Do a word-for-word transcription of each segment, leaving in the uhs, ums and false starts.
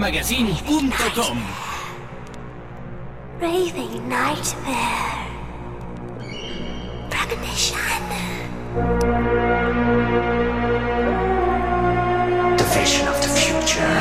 magazine punto com. Raving nightmare. Premonition. The vision of the future.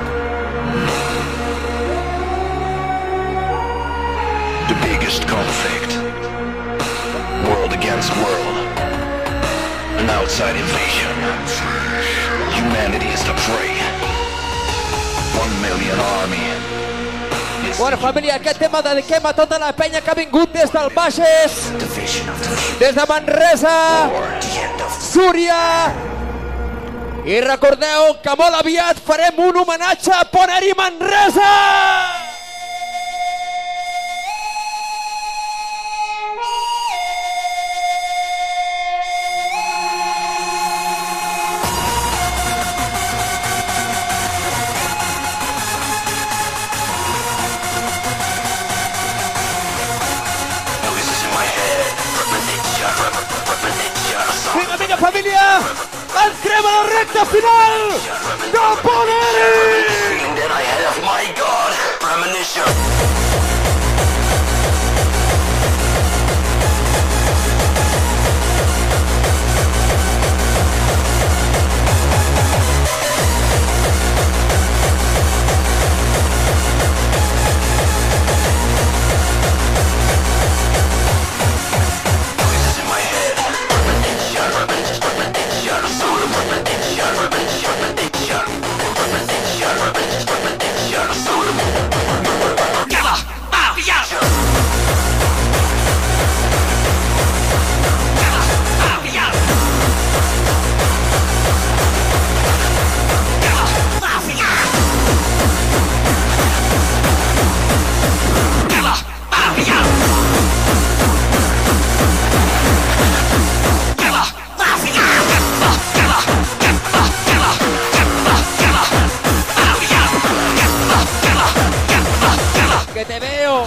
The biggest conflict. World against world. An outside invasion. Humanity is the prey. One million army. Bueno, família, aquest tema dediquem a tota la penya que ha vingut des del Bages, des de Manresa, Súria, i recordeu que molt aviat farem un homenatge a Poneri Manresa! Família, entrem a la recta final de Poneri! Que te veo.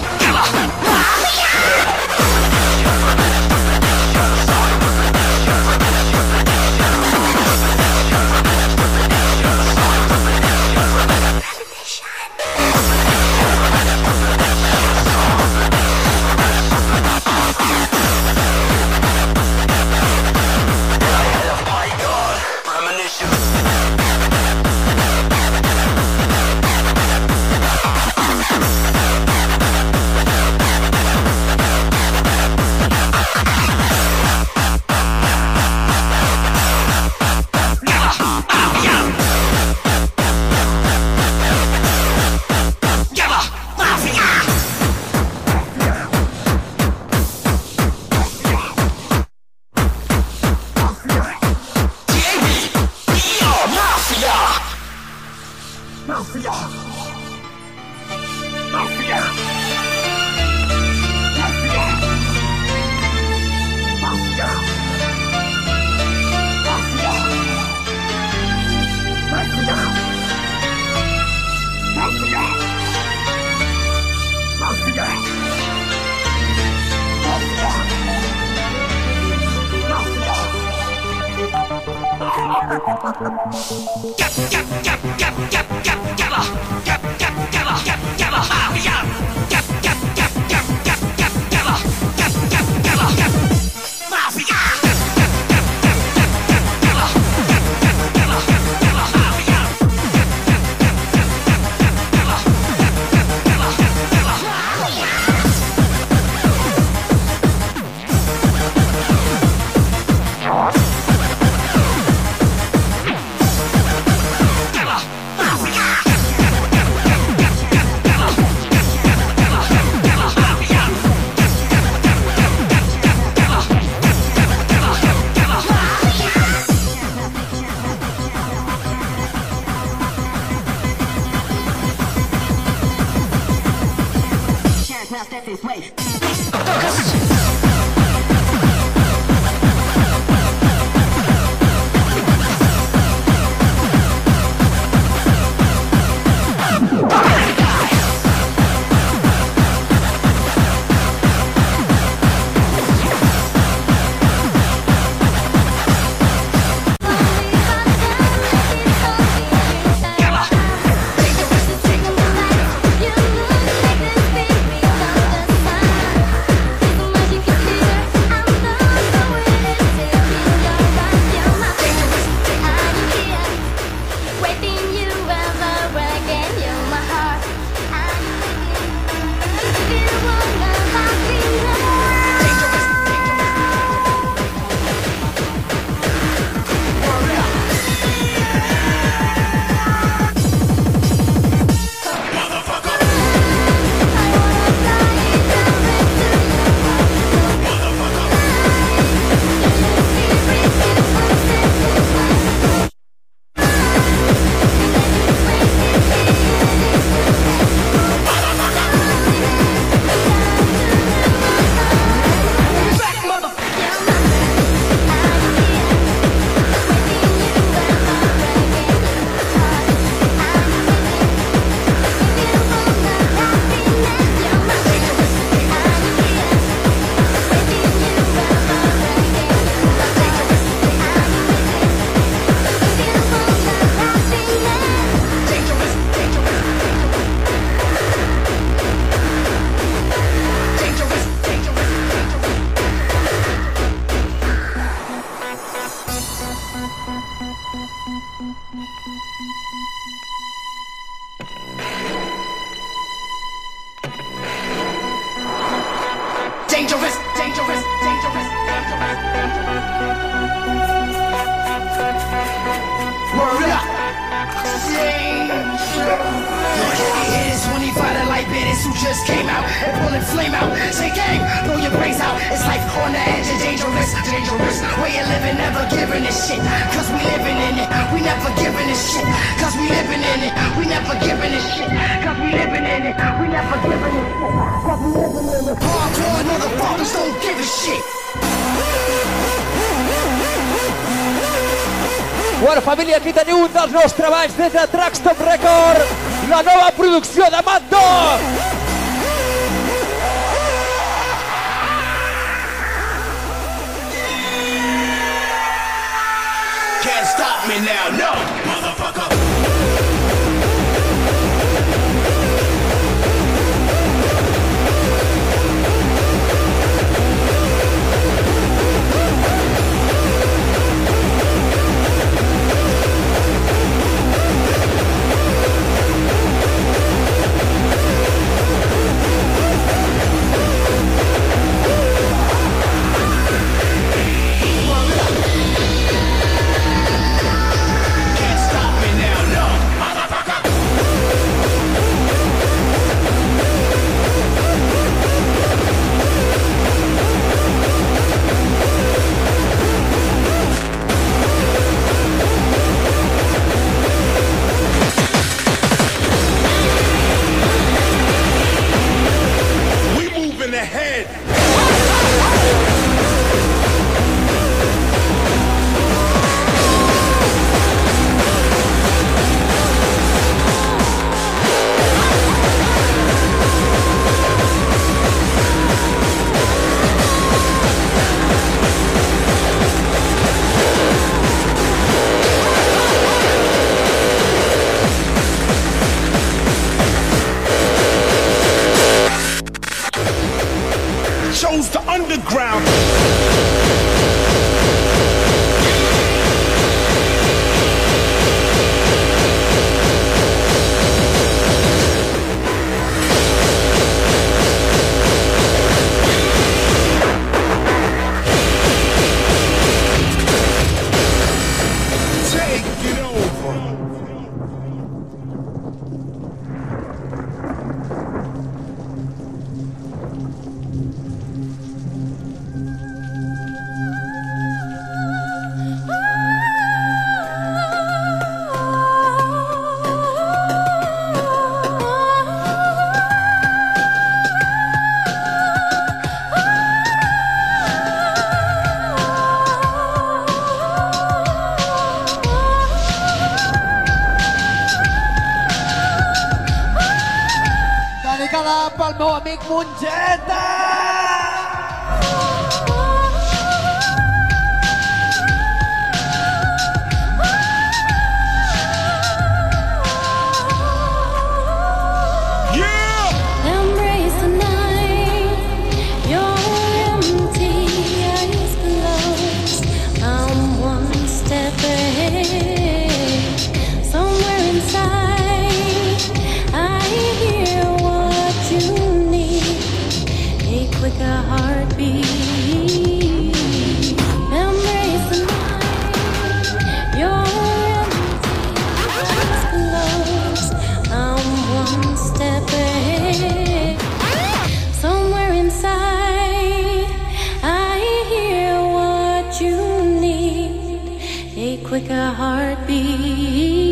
just came out and pulling flame out. Say gang, blow your brains out. It's life on the edge of dangerous, dangerous. Where you living, never giving a shit. Cause we living in it, we never giving a shit. Cause we living in it, we never giving a shit. Cause we living in it, we never giving a shit. Cause we living in it. Hardcore motherfuckers don't give a shit. Bueno, família, aquí teniu un dels nous treballs des de Traxton Record, la nova producció de Mad Dog. Can't stop me now, no, motherfucker. Chose the underground. Take it over. Dedicada pel meu amic Mongeta! Embrace the night, your empty eyes closed. I'm one step ahead. Somewhere inside, I hear what you need. A quicker heartbeat. Embrace the night, your empty eyes closed. I'm one step ahead. Somewhere inside, I hear what you need. A quicker heartbeat.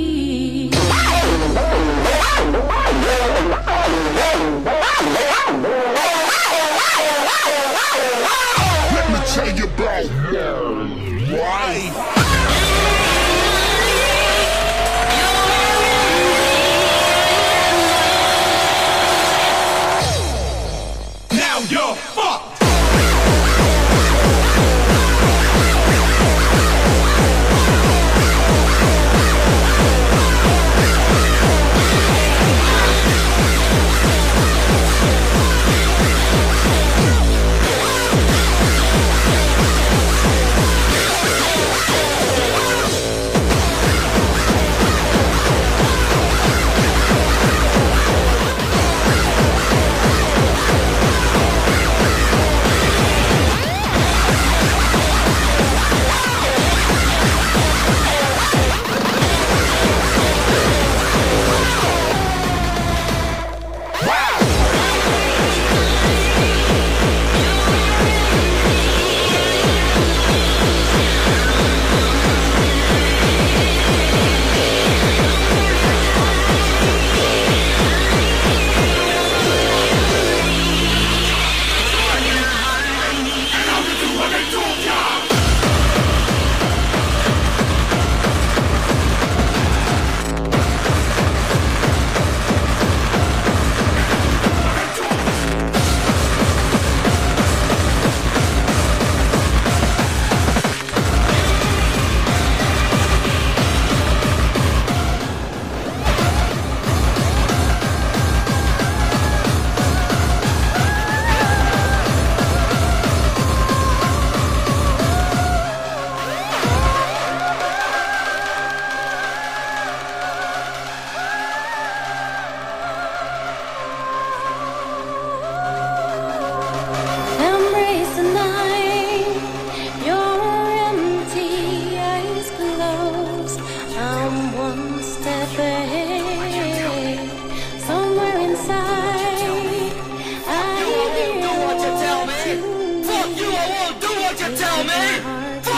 Let me tell you about why. Now you're fucked.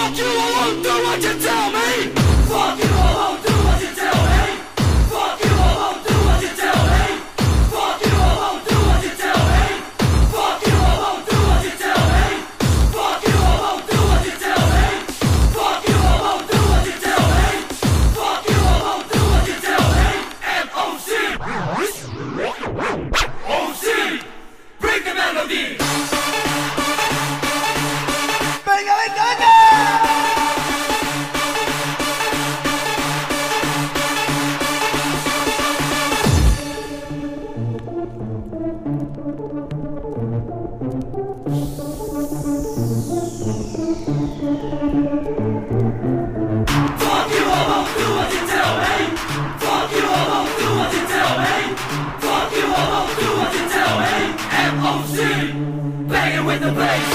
Fuck you, I won't do what you tell me. Fuck you, I won't do what you tell me. Fuck you, I won't do what you tell me. Fuck you, I won't do what you tell me. Fuck you, I won't do what you tell me. Fuck you, I won't do what you tell me. Fuck you, I won't do what you tell me. Fuck you, I won't do what you tell me. M O C O C Bring the melody. Venga, venga, venga. Banging with the bass.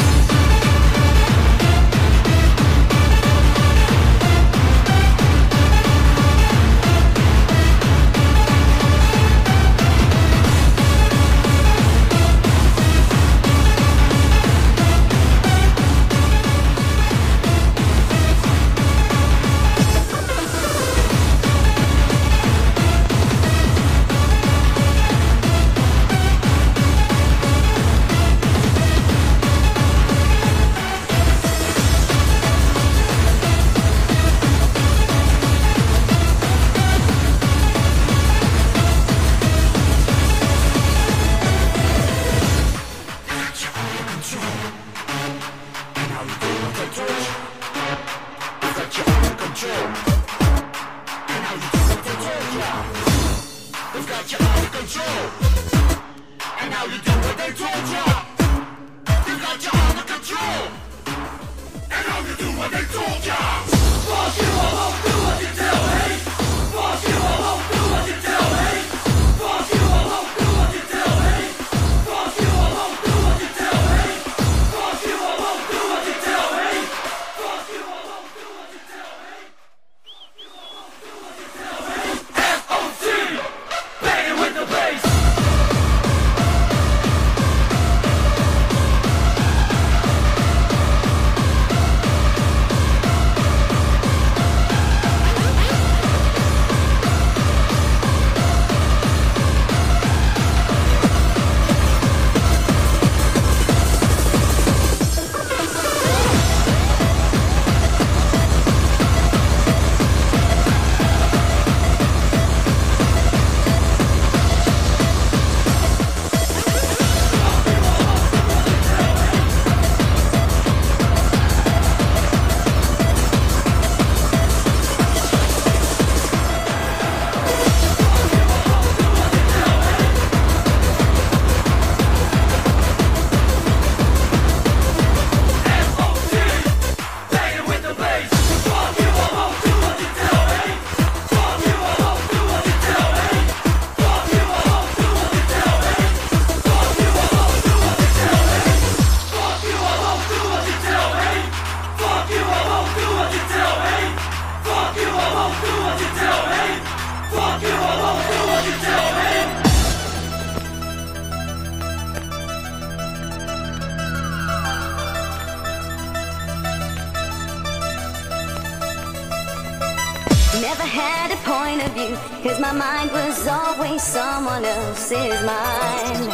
Never had a point of view, cause my mind was always someone else's mind.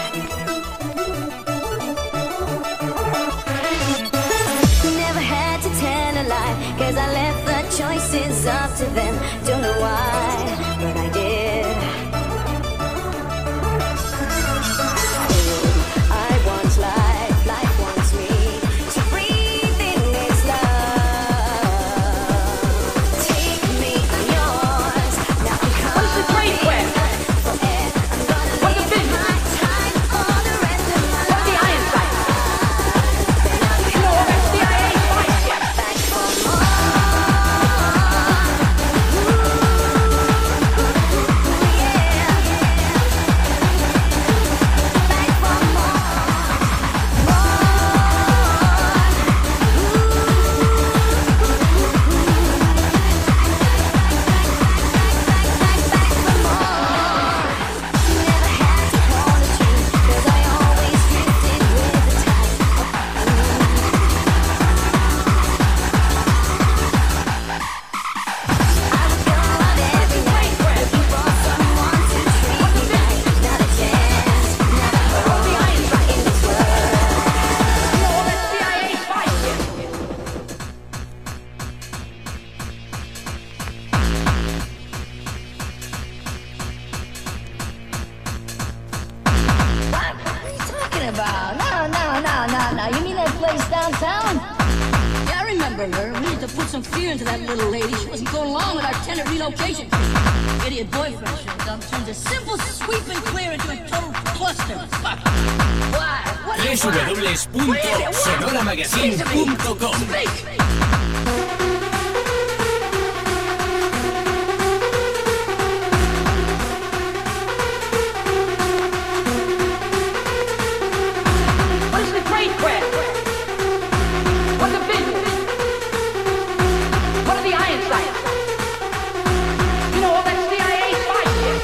Never had to tell a lie, cause I left the choices up to them. Don't know why, but I did. I want life, life wants me to breathe in its love. Take me, I'm yours, now I'm coming. What's the trade quest? What's the business? What's the iron sight? You know what that C I A fight? bring her. We need to put some fear into that little lady. She wasn't going along with our tenant relocation. Idiot boyfriend shows up, turns a simple sweep and clear into a total cluster. Fuck. Why? What do you want? w w w punto sonora magazine punto com What is the great crash? What's the business? What are the iron sights? You know all that C I A spy shit.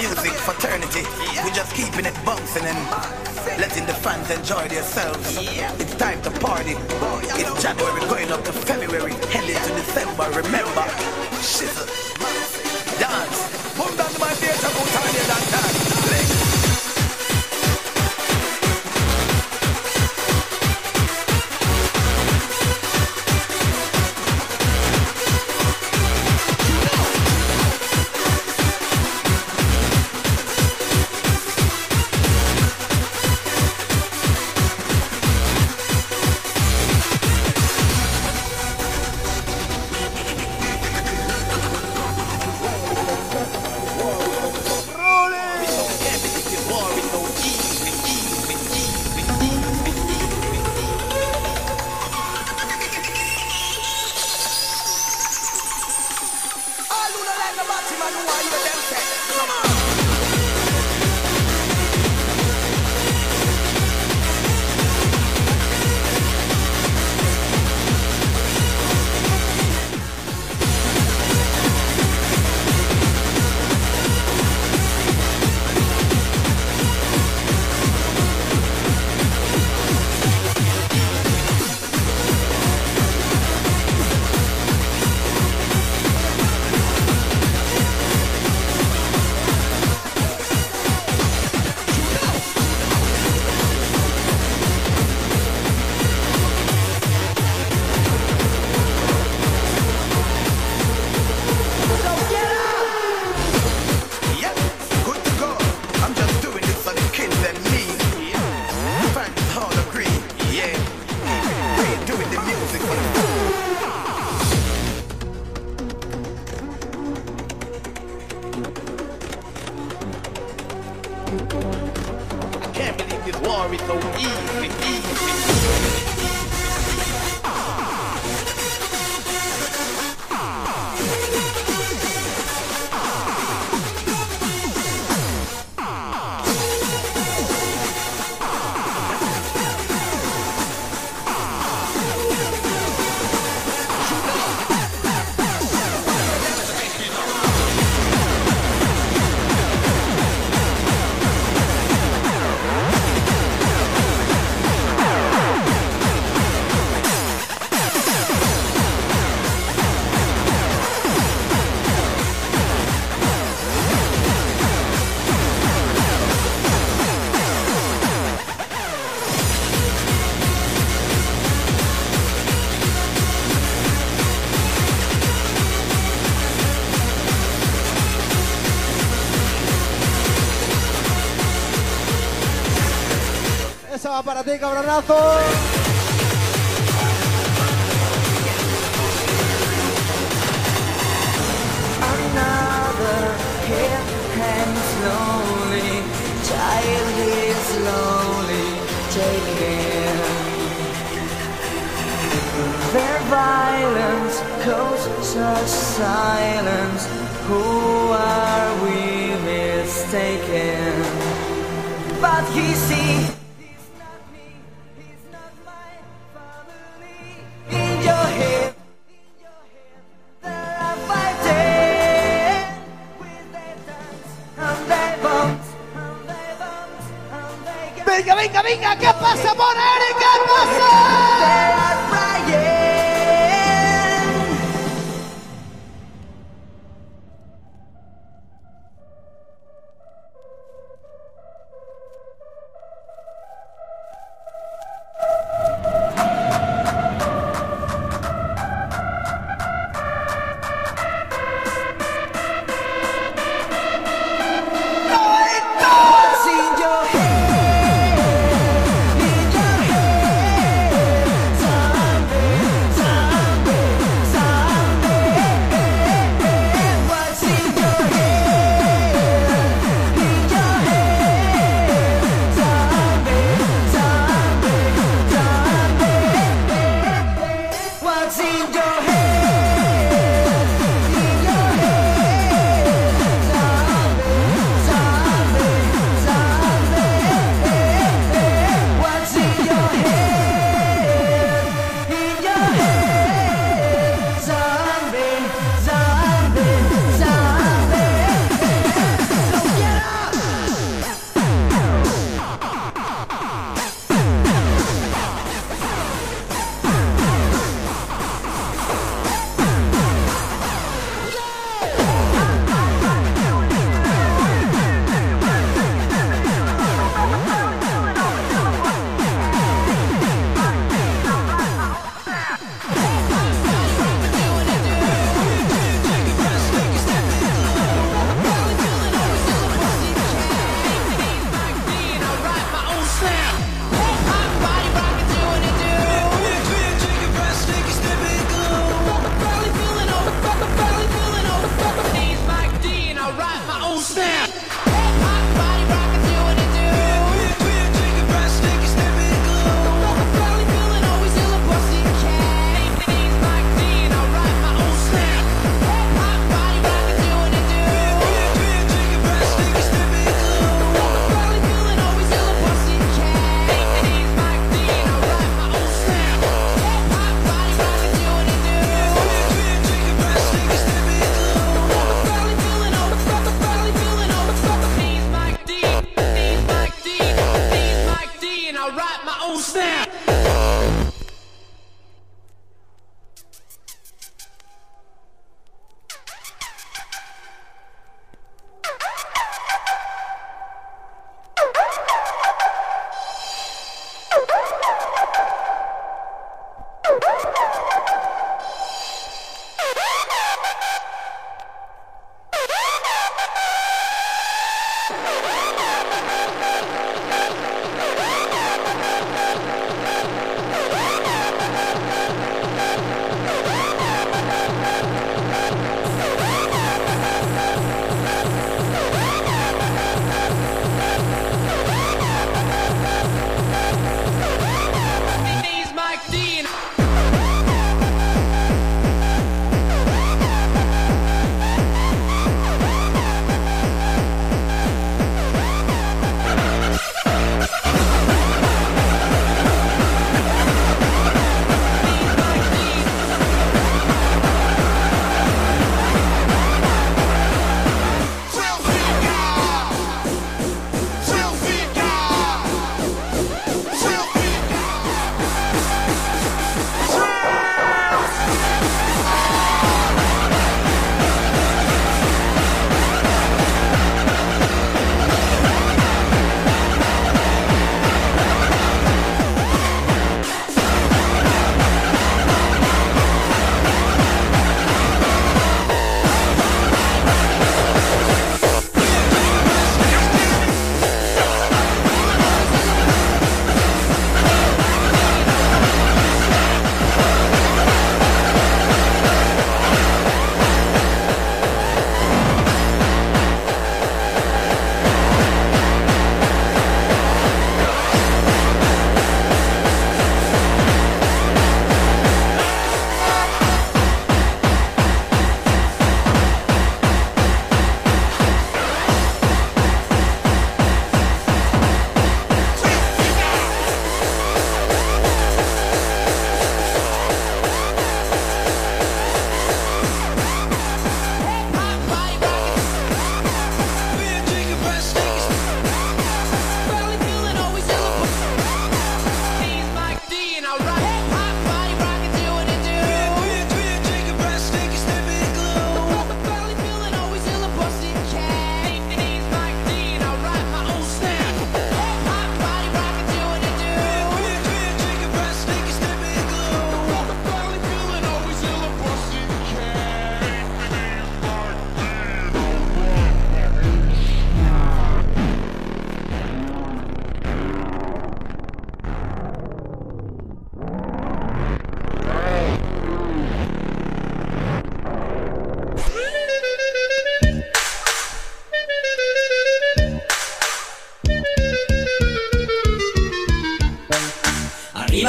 music fraternity. We're just keeping it bouncing and letting the fans enjoy themselves. It's time to party. It's January going up to February, heading to December. Remember, shizzle, dance. Boom down to my theater, go time here and dance. Para ti, cabronazo. Another hit hangs slowly, child is slowly taken. Their violence causes us silence. Who are we mistaken? But he sees. Venga, venga, venga, ¿qué pasa, Boneri? ¿Qué pasa? What's in your head? In your head?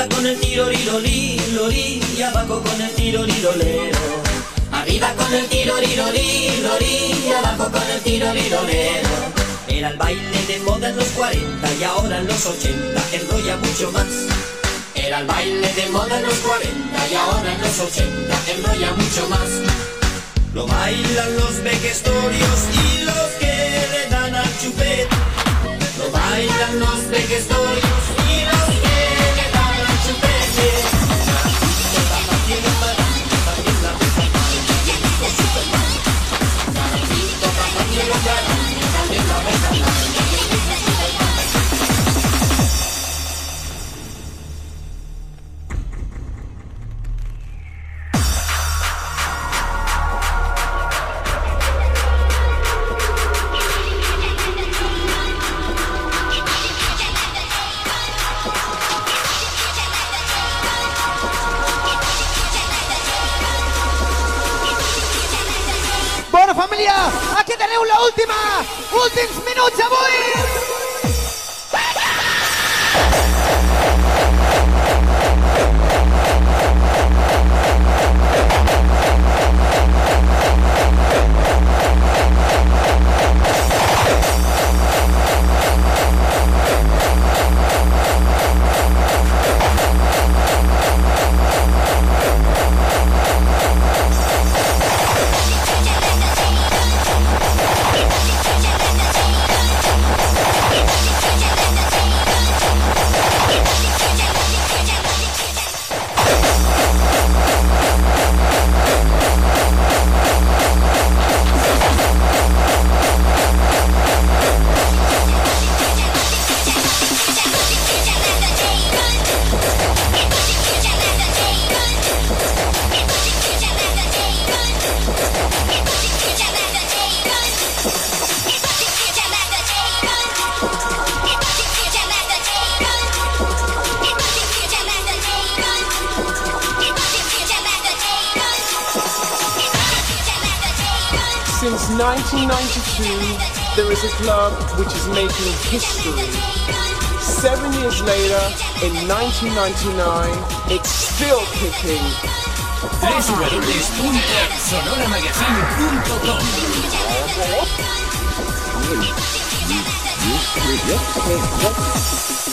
Arriba con el tirorirolí, lori, y abajo con el tirorirolero. Arriba con el tirorirolí, lori, y abajo con el tirorirolero. Era el baile de moda en los cuarenta y ahora en los ochenta enrolla mucho más. Era el baile de moda en los cuarenta y ahora en los ochenta enrolla mucho más. Lo bailan los vejestorios y los que le dan al chupet. Lo bailan los vejestorios y los que le dan al chupete. Família, aquí teniu l'última, últims minuts avui! Since nineteen ninety-two, there is a club which is making history. Seven years later, in nineteen ninety-nine, it's still kicking. w w w punto sonora magazine punto com